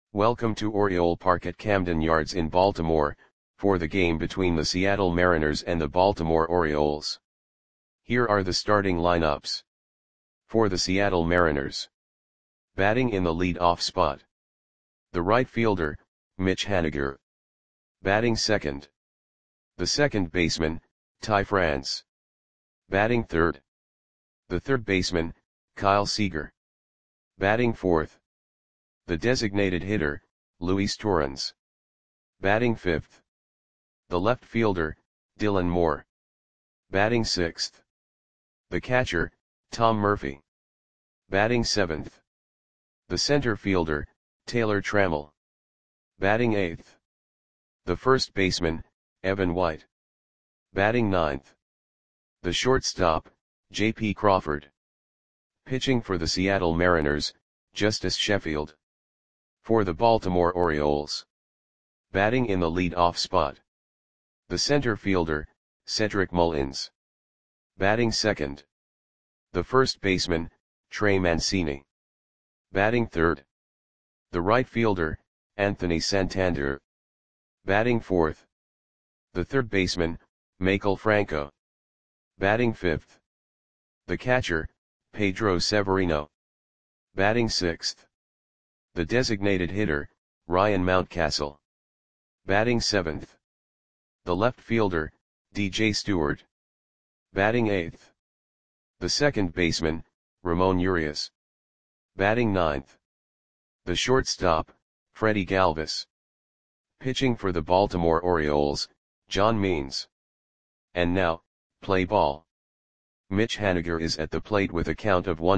Welcome to Oriole Park at Camden Yards in Baltimore, for the game between the Seattle Mariners and the Baltimore Orioles. Here are the starting lineups. For the Seattle Mariners. Batting in the lead-off spot. The right fielder, Mitch Haniger. Batting second. The second baseman, Ty France. Batting third. The third baseman, Kyle Seager. Batting fourth. The designated hitter, Luis Torrens. Batting fifth. The left fielder, Dylan Moore. Batting sixth. The catcher, Tom Murphy. Batting seventh. The center fielder, Taylor Trammell. Batting eighth. The first baseman, Evan White. Batting ninth. The shortstop, J.P. Crawford. Pitching for the Seattle Mariners, Justice Sheffield. For the Baltimore Orioles. Batting in the lead-off spot. The center fielder, Cedric Mullins. Batting second. The first baseman, Trey Mancini. Batting third. The right fielder, Anthony Santander. Batting fourth. The third baseman, Maikel Franco. Batting fifth. The catcher, Pedro Severino. Batting sixth. The designated hitter, Ryan Mountcastle. Batting seventh. The left fielder, DJ Stewart. Batting eighth. The second baseman, Ramon Urias. Batting ninth. The shortstop, Freddie Galvis. Pitching for the Baltimore Orioles, John Means. And now, play ball. Mitch Haniger is at the plate with a count of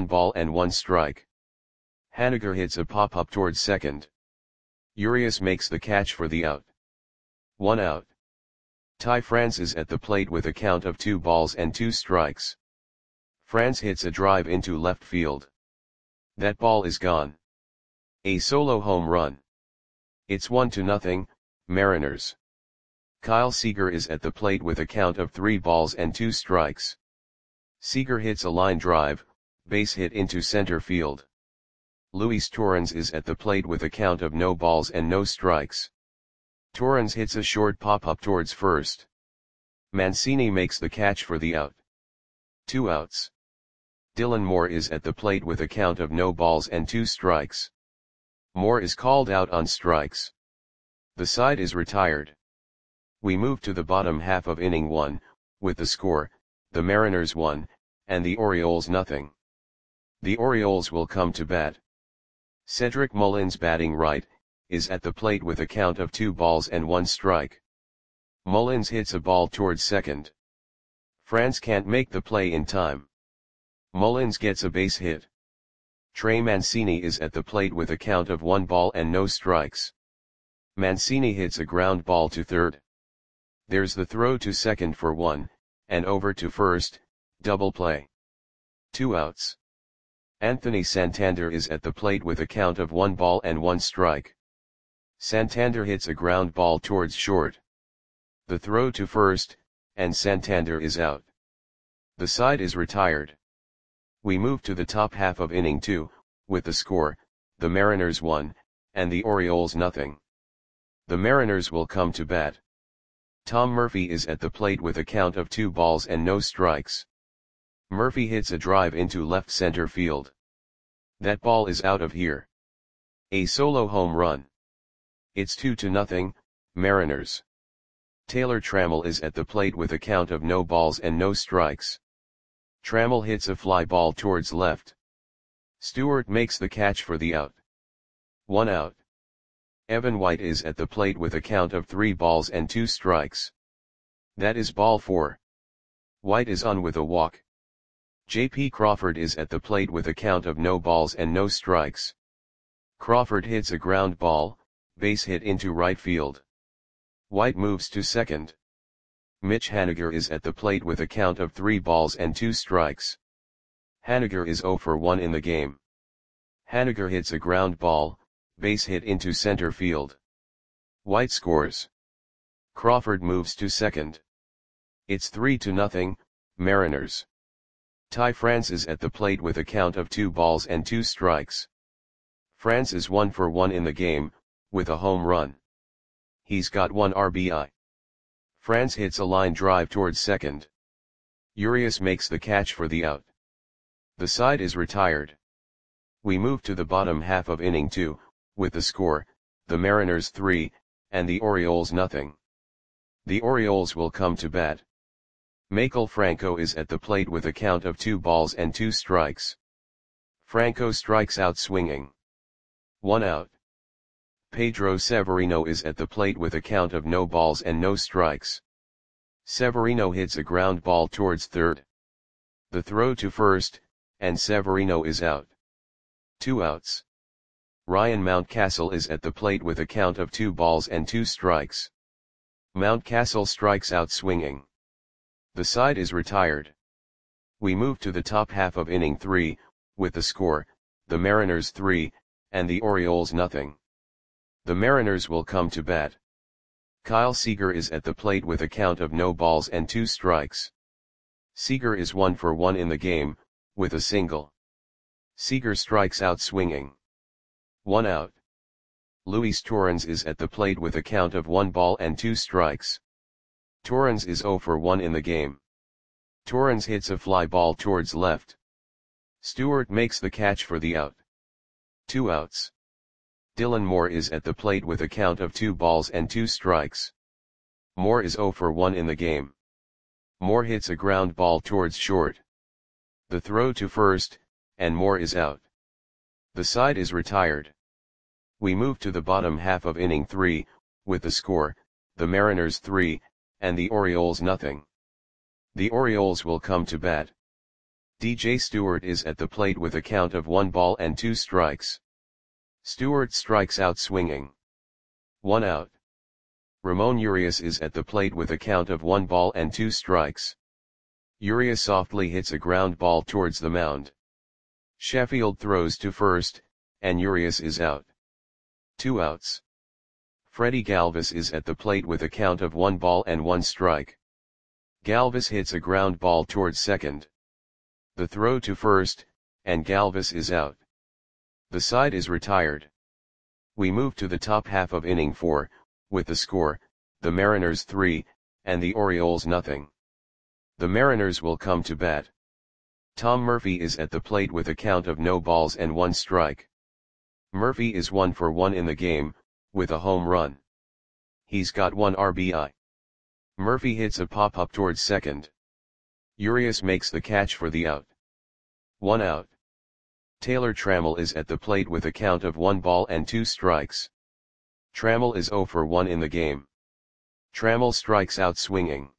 1-1 Haniger hits a pop-up towards second. Urias makes the catch for the out. 1 out. Ty France is at the plate with a count of 2-2. France hits a drive into left field. That ball is gone. A solo home run. It's 1-0, Mariners. Kyle Seager is at the plate with a count of 3-2. Seager hits a line drive, base hit into center field. Luis Torrens is at the plate with a count of 0-0. Torrens hits a short pop-up towards first. Mancini makes the catch for the out. 2 outs. Dylan Moore is at the plate with a count of 0-2. Moore is called out on strikes. The side is retired. We move to the bottom half of inning 1, with the score, the Mariners 1, and the Orioles 0. The Orioles will come to bat. Cedric Mullins, batting right, is at the plate with a count of 2-1. Mullins hits a ball towards second. France can't make the play in time. Mullins gets a base hit. Trey Mancini is at the plate with a count of 1-0. Mancini hits a ground ball to third. There's the throw to second for 1, and over to first, double play. 2 outs. Anthony Santander is at the plate with a count of 1-1. Santander hits a ground ball towards short. The throw to first, and Santander is out. The side is retired. We move to the top half of inning 2, with the score, the Mariners 1, and the Orioles 0. The Mariners will come to bat. Tom Murphy is at the plate with a count of 2-0. Murphy hits a drive into left center field. That ball is out of here. A solo home run. It's 2-0, Mariners. Taylor Trammell is at the plate with a count of 0-0. Trammell hits a fly ball towards left. Stewart makes the catch for the out. 1 out. Evan White is at the plate with a count of 3-2. That is ball 4. White is on with a walk. J.P. Crawford is at the plate with a count of 0-0. Crawford hits a ground ball, base hit into right field. White moves to second. Mitch Haniger is at the plate with a count of 3-2. Haniger is 0 for 1 in the game. Haniger hits a ground ball, base hit into center field. White scores. Crawford moves to second. It's 3-0, Mariners. Ty France is at the plate with a count of 2-2. France is 1 for 1 in the game, with a home run. He's got 1 RBI. Franz hits a line drive towards second. Urias makes the catch for the out. The side is retired. We move to the bottom half of inning 2, with the score, the Mariners 3, and the Orioles nothing. The Orioles will come to bat. Maikel Franco is at the plate with a count of 2 balls and 2 strikes. Franco strikes out swinging. 1 out. Pedro Severino is at the plate with a count of no balls and no strikes. Severino hits a ground ball towards third. The throw to first, and Severino is out. 2 outs. Ryan Mountcastle is at the plate with a count of 2 balls and 2 strikes. Mountcastle strikes out swinging. The side is retired. We move to the top half of inning 3, with the score, the Mariners 3, and the Orioles nothing. The Mariners will come to bat. Kyle Seager is at the plate with a count of no balls and 2 strikes. Seager is 1 for 1 in the game, with a single. Seager strikes out swinging. 1 out. Luis Torrens is at the plate with a count of 1 ball and 2 strikes. Torrens is 0 for 1 in the game. Torrens hits a fly ball towards left. Stewart makes the catch for the out. 2 outs. Dylan Moore is at the plate with a count of 2 balls and 2 strikes. Moore is 0 for 1 in the game. Moore hits a ground ball towards short. The throw to first, and Moore is out. The side is retired. We move to the bottom half of inning 3, with the score, the Mariners 3, and the Orioles nothing. The Orioles will come to bat. DJ Stewart is at the plate with a count of 1 ball and 2 strikes. Stewart strikes out swinging. 1 out. Ramon Urias is at the plate with a count of 1 ball and 2 strikes. Urias softly hits a ground ball towards the mound. Sheffield throws to first, and Urias is out. 2 outs. Freddie Galvis is at the plate with a count of 1 ball and 1 strike. Galvis hits a ground ball towards second. The throw to first, and Galvis is out. The side is retired. We move to the top half of inning 4, with the score, the Mariners 3, and the Orioles nothing. The Mariners will come to bat. Tom Murphy is at the plate with a count of no balls and 1 strike. Murphy is 1 for 1 in the game, with a home run. He's got 1 RBI. Murphy hits a pop-up towards second. Urias makes the catch for the out. 1 out. Taylor Trammell is at the plate with a count of 1 ball and 2 strikes. Trammell is 0 for 1 in the game. Trammell strikes out swinging.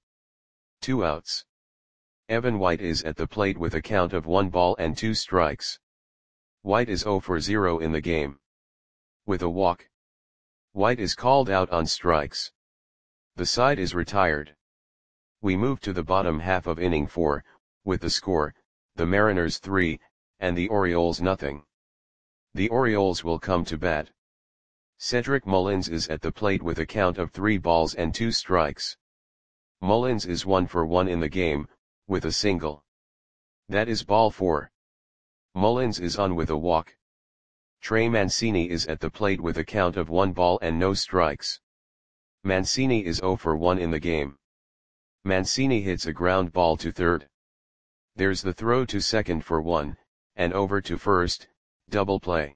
2 outs. Evan White is at the plate with a count of 1 ball and 2 strikes. White is 0 for 0 in the game. With a walk. White is called out on strikes. The side is retired. We move to the bottom half of inning 4, with the score, the Mariners 3, and the Orioles nothing. The Orioles will come to bat. Cedric Mullins is at the plate with a count of 3 balls and 2 strikes. Mullins is 1 for 1 in the game, with a single. That is ball 4. Mullins is on with a walk. Trey Mancini is at the plate with a count of 1 ball and no strikes. Mancini is 0 for 1 in the game. Mancini hits a ground ball to third. There's the throw to second for 1, and over to first, double play.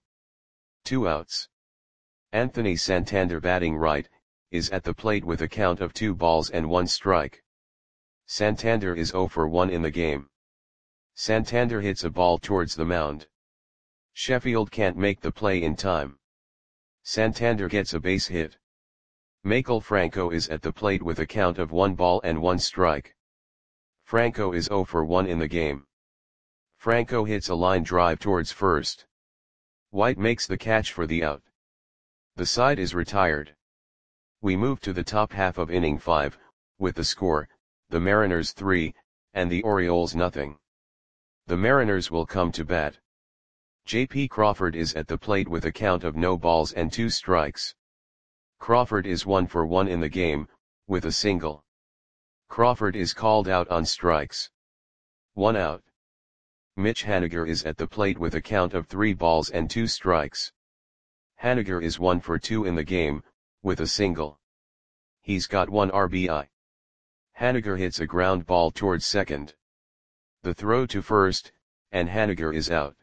2 outs. Anthony Santander batting right, is at the plate with a count of 2 balls and 1 strike. Santander is 0 for 1 in the game. Santander hits a ball towards the mound. Sheffield can't make the play in time. Santander gets a base hit. Maikel Franco is at the plate with a count of 1 ball and 1 strike. Franco is 0 for 1 in the game. Franco hits a line drive towards first. White makes the catch for the out. The side is retired. We move to the top half of inning 5, with the score, the Mariners 3, and the Orioles nothing. The Mariners will come to bat. J.P. Crawford is at the plate with a count of no balls and 2 strikes. Crawford is 1 for 1 in the game, with a single. Crawford is called out on strikes. 1 out. Mitch Haniger is at the plate with a count of 3 balls and 2 strikes. Haniger is 1 for 2 in the game, with a single. He's got 1 RBI. Haniger hits a ground ball towards second. The throw to first, and Haniger is out.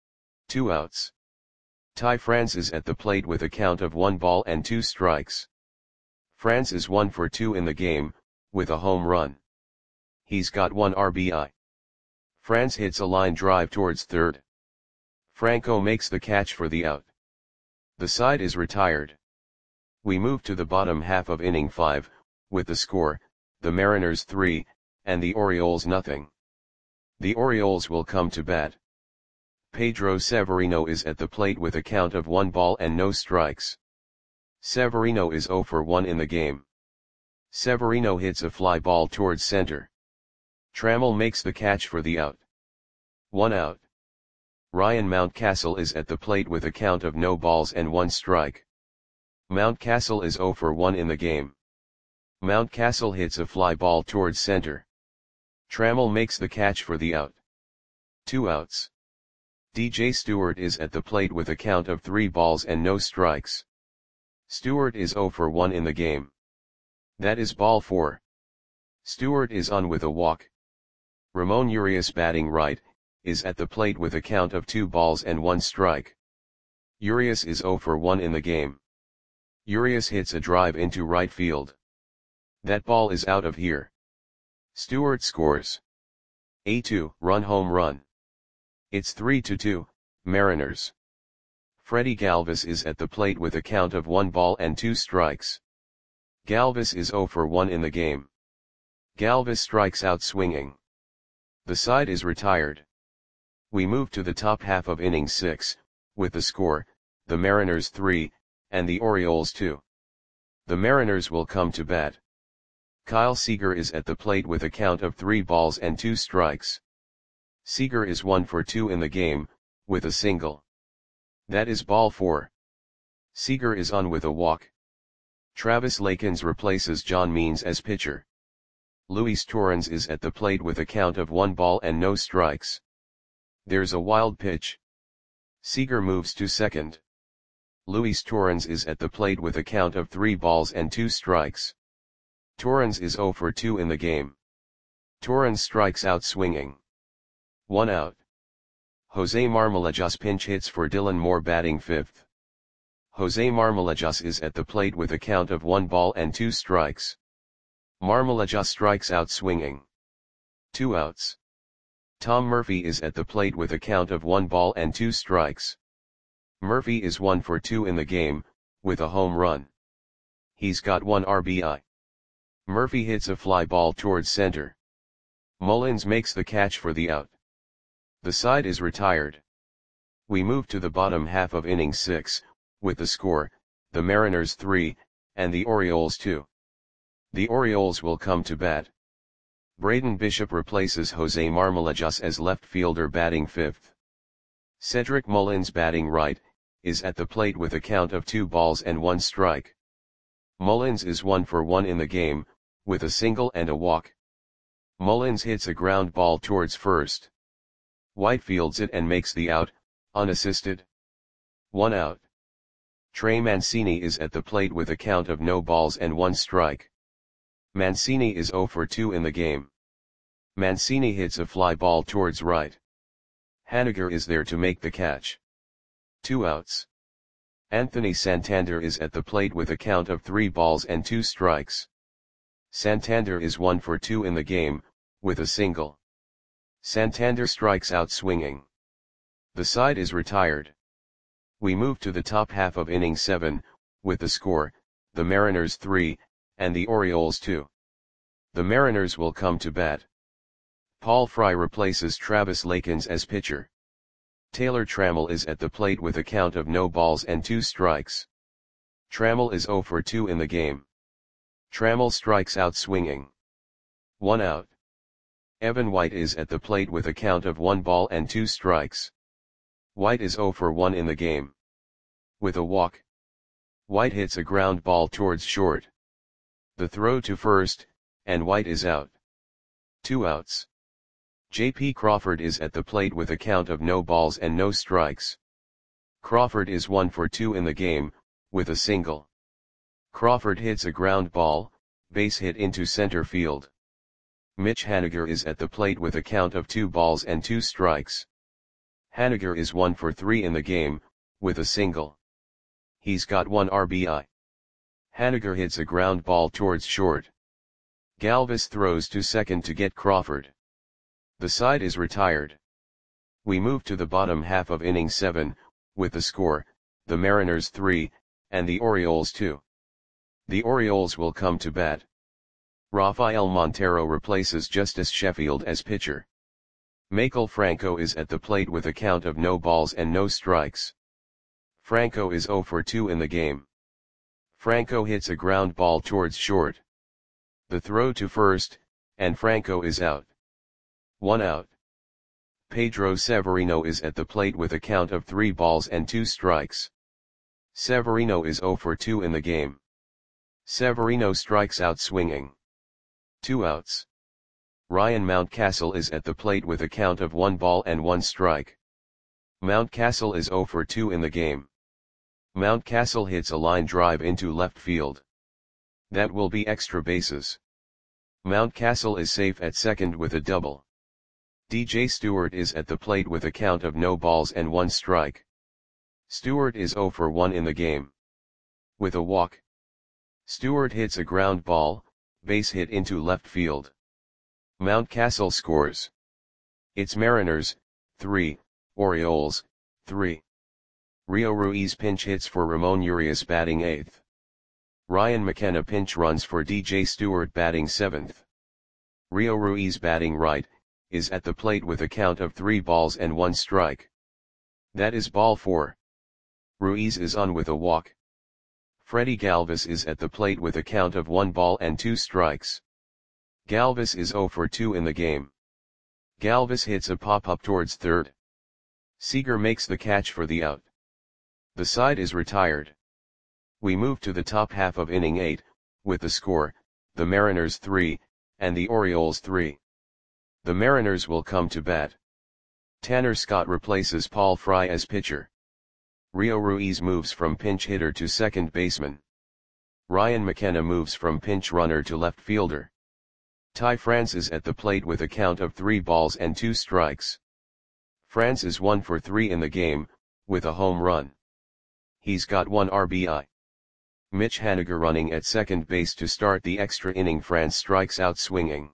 2 outs. Ty France is at the plate with a count of 1 ball and 2 strikes. France is 1 for 2 in the game, with a home run. He's got 1 RBI. France hits a line drive towards third. Franco makes the catch for the out. The side is retired. We move to the bottom half of inning 5, with the score, the Mariners 3, and the Orioles nothing. The Orioles will come to bat. Pedro Severino is at the plate with a count of 1 ball and no strikes. Severino is 0 for 1 in the game. Severino hits a fly ball towards center. Trammell makes the catch for the out. 1 out. Ryan Mountcastle is at the plate with a count of no balls and 1 strike. Mountcastle is 0 for 1 in the game. Mountcastle hits a fly ball towards center. Trammell makes the catch for the out. 2 outs. DJ Stewart is at the plate with a count of 3 balls and no strikes. Stewart is 0 for 1 in the game. That is ball 4. Stewart is on with a walk. Ramon Urias, batting right, is at the plate with a count of 2 balls and 1 strike. Urias is 0 for 1 in the game. Urias hits a drive into right field. That ball is out of here. Stewart scores a 2-run home run. It's 3-2, Mariners. Freddie Galvis is at the plate with a count of 1 ball and 2 strikes. Galvis is 0 for 1 in the game. Galvis strikes out swinging. The side is retired. We move to the top half of inning 6, with the score, the Mariners 3, and the Orioles 2. The Mariners will come to bat. Kyle Seager is at the plate with a count of 3 balls and 2 strikes. Seager is 1 for 2 in the game, with a single. That is ball 4. Seager is on with a walk. Travis Lakins replaces John Means as pitcher. Luis Torrens is at the plate with a count of 1 ball and no strikes. There's a wild pitch. Seager moves to second. Luis Torrens is at the plate with a count of 3 balls and 2 strikes. Torrens is 0 for 2 in the game. Torrens strikes out swinging. 1 out. Jose Marmolejas pinch hits for Dylan Moore, batting 5th. Jose Marmolejas is at the plate with a count of 1 ball and 2 strikes. Marmolejas strikes out swinging. 2 outs. Tom Murphy is at the plate with a count of 1 ball and 2 strikes. Murphy is 1 for 2 in the game, with a home run. He's got 1 RBI. Murphy hits a fly ball towards center. Mullins makes the catch for the out. The side is retired. We move to the bottom half of inning 6, with the score, the Mariners 3, and the Orioles 2. The Orioles will come to bat. Braden Bishop replaces Jose Marmolejas as left fielder, batting 5th. Cedric Mullins, batting right, is at the plate with a count of 2 balls and 1 strike. Mullins is 1 for 1 in the game, with a single and a walk. Mullins hits a ground ball towards first. White fields it and makes the out, unassisted. 1 out. Trey Mancini is at the plate with a count of no balls and 1 strike. Mancini is 0 for 2 in the game. Mancini hits a fly ball towards right. Haniger is there to make the catch. 2 outs. Anthony Santander is at the plate with a count of 3 balls and 2 strikes. Santander is 1 for 2 in the game, with a single. Santander strikes out swinging. The side is retired. We move to the top half of inning 7, with the score, the Mariners 3, and the Orioles 2. The Mariners will come to bat. Paul Fry replaces Travis Lakins as pitcher. Taylor Trammell is at the plate with a count of no balls and 2 strikes. Trammell is 0 for 2 in the game. Trammell strikes out swinging. 1 out. Evan White is at the plate with a count of 1 ball and 2 strikes. White is 0 for 1 in the game. With a walk. White hits a ground ball towards short. The throw to first, and White is out. 2 outs. J.P. Crawford is at the plate with a count of no balls and no strikes. Crawford is 1 for 2 in the game, with a single. Crawford hits a ground ball, base hit into center field. Mitch Haniger is at the plate with a count of 2 balls and 2 strikes. Haniger is 1 for 3 in the game, with a single. He's got 1 RBI. Haniger hits a ground ball towards short. Galvis throws to second to get Crawford. The side is retired. We move to the bottom half of inning 7, with the score, the Mariners 3, and the Orioles 2. The Orioles will come to bat. Rafael Montero replaces Justice Sheffield as pitcher. Maikel Franco is at the plate with a count of no balls and no strikes. Franco is 0 for 2 in the game. Franco hits a ground ball towards short. The throw to first, and Franco is out. 1 out. Pedro Severino is at the plate with a count of 3 balls and 2 strikes. Severino is 0 for 2 in the game. Severino strikes out swinging. 2 outs. Ryan Mountcastle is at the plate with a count of 1 ball and 1 strike. Mountcastle is 0 for 2 in the game. Mountcastle hits a line drive into left field. That will be extra bases. Mountcastle is safe at second with a double. DJ Stewart is at the plate with a count of no balls and 1 strike. Stewart is 0 for 1 in the game. With a walk. Stewart hits a ground ball, base hit into left field. Mountcastle scores. It's Mariners, 3, Orioles, 3. Rio Ruiz pinch hits for Ramon Urias batting 8th. Ryan McKenna pinch runs for DJ Stewart batting 7th. Rio Ruiz batting right, is at the plate with a count of 3 balls and 1 strike. That is ball 4. Ruiz is on with a walk. Freddie Galvis is at the plate with a count of 1 ball and 2 strikes. Galvis is 0 for 2 in the game. Galvis hits a pop-up towards third. Seager makes the catch for the out. The side is retired. We move to the top half of inning 8, with the score, the Mariners 3, and the Orioles 3. The Mariners will come to bat. Tanner Scott replaces Paul Fry as pitcher. Rio Ruiz moves from pinch hitter to second baseman. Ryan McKenna moves from pinch runner to left fielder. Ty France is at the plate with a count of 3 balls and 2 strikes. France is 1 for 3 in the game, with a home run. He's got 1 RBI. Mitch Haniger running at second base to start the extra inning. France strikes out swinging.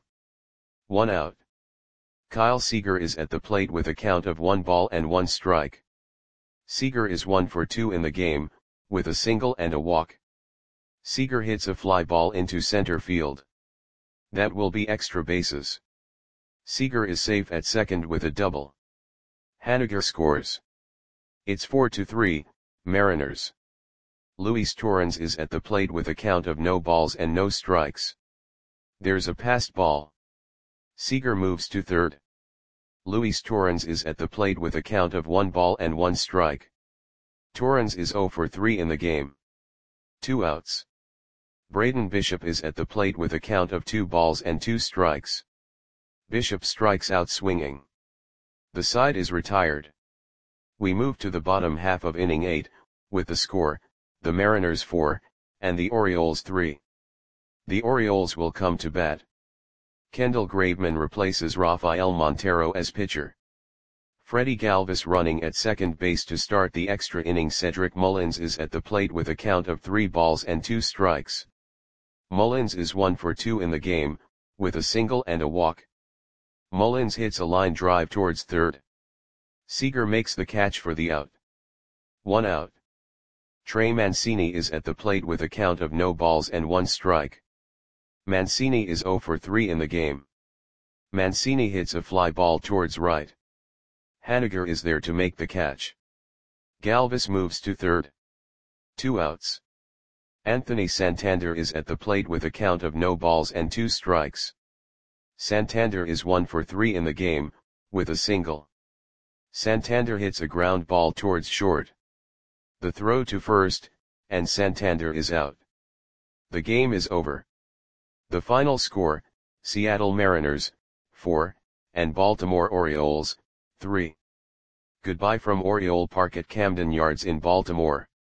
1 out. Kyle Seager is at the plate with a count of 1 ball and 1 strike. Seager is 1 for 2 in the game, with a single and a walk. Seager hits a fly ball into center field. That will be extra bases. Seager is safe at second with a double. Haniger scores. It's 4-3, Mariners. Luis Torrens is at the plate with a count of no balls and no strikes. There's a passed ball. Seager moves to third. Luis Torrens is at the plate with a count of 1 ball and 1 strike. Torrens is 0 for 3 in the game. 2 outs. Braden Bishop is at the plate with a count of 2 balls and 2 strikes. Bishop strikes out swinging. The side is retired. We move to the bottom half of inning 8, with the score, the Mariners 4, and the Orioles 3. The Orioles will come to bat. Kendall Graveman replaces Rafael Montero as pitcher. Freddie Galvis running at second base to start the extra inning. Cedric Mullins is at the plate with a count of 3 balls and 2 strikes. Mullins is 1 for 2 in the game, with a single and a walk. Mullins hits a line drive towards third. Seager makes the catch for the out. 1 out. Trey Mancini is at the plate with a count of no balls and 1 strike. Mancini is 0 for 3 in the game. Mancini hits a fly ball towards right. Haniger is there to make the catch. Galvis moves to third. 2 outs. Anthony Santander is at the plate with a count of no balls and 2 strikes. Santander is 1 for 3 in the game, with a single. Santander hits a ground ball towards short. The throw to first, and Santander is out. The game is over. The final score, Seattle Mariners, 4, and Baltimore Orioles, 3. Goodbye from Oriole Park at Camden Yards in Baltimore.